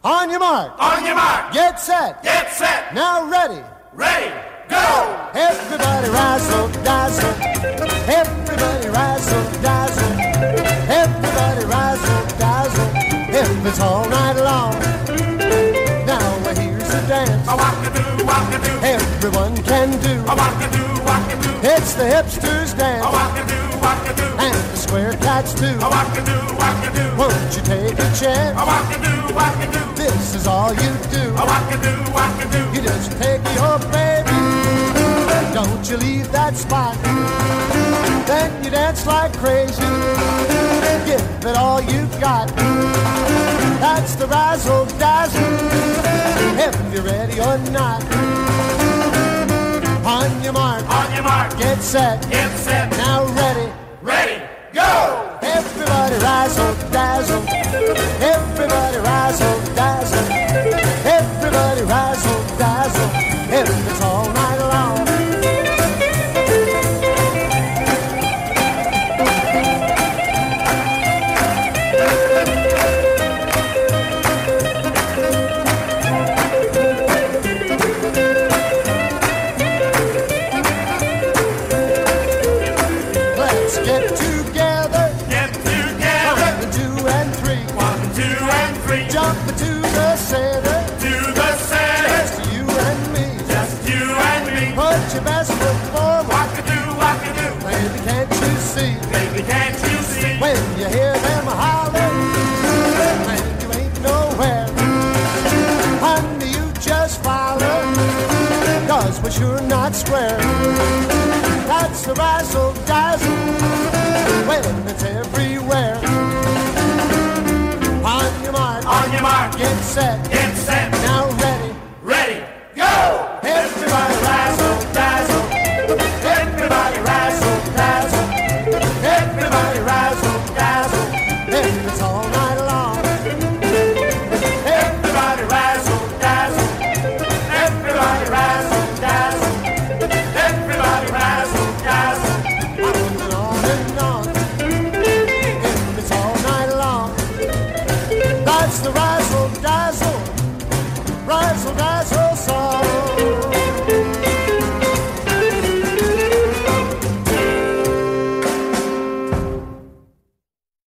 On your mark. On your mark. Get set. Get set. Now ready. Ready. Go. Everybody razzle dazzle. Everybody razzle dazzle. Everybody razzle dazzle. If it's all night long. Now here's the dance. A walk-a-doo, walk-a-doo. Everyone can do. A walk-a-doo, walk-a-doo. It's the hipsters dance. A walk-a-doo, walk-a-doo. And the square cats too. A walk-a-doo, walk-a-doo. Won't you take a chance? A walk-a-doo, walk-a-doo. This is all you do. A walk-a-doo, walk-a-doo. You just take your baby. Don't you leave that spot. Then you dance like crazy. Give it all you got. That's the razzle dazzle. If you're ready or not. On your mark. On your mark. Get set. Get set. Now ready. Ready. Go. Everybody razzle dazzle. Everybody razzle dazzle. Everybody razzle dazzle. If it's all night long. Let's get together. Get together. 1, 2, and 3. 1, 2, and 3. Jump to the center. To the center. Just you and me. Just you and me. Put your best foot forward. Walk-a-doo, walk-a-doo. Baby, can't you see? Baby, can't you see? When you hear them holler, and you ain't nowhere. Honey, you just follow, 'cause we're sure not square. That's the razzle dazzle, when it's everywhere. On your mark. On your mark. Get set. Get set. Now ready. Ready. Go. Everybody razzle dazzle. Everybody razzle dazzle. Everybody razzle dazzle. If it's all night long. Everybody razzle dazzle. Everybody razzle dazzle. Everybody razzle dazzle. On and on. If it's all night long. That's the razzle dazzle. Razzle dazzle.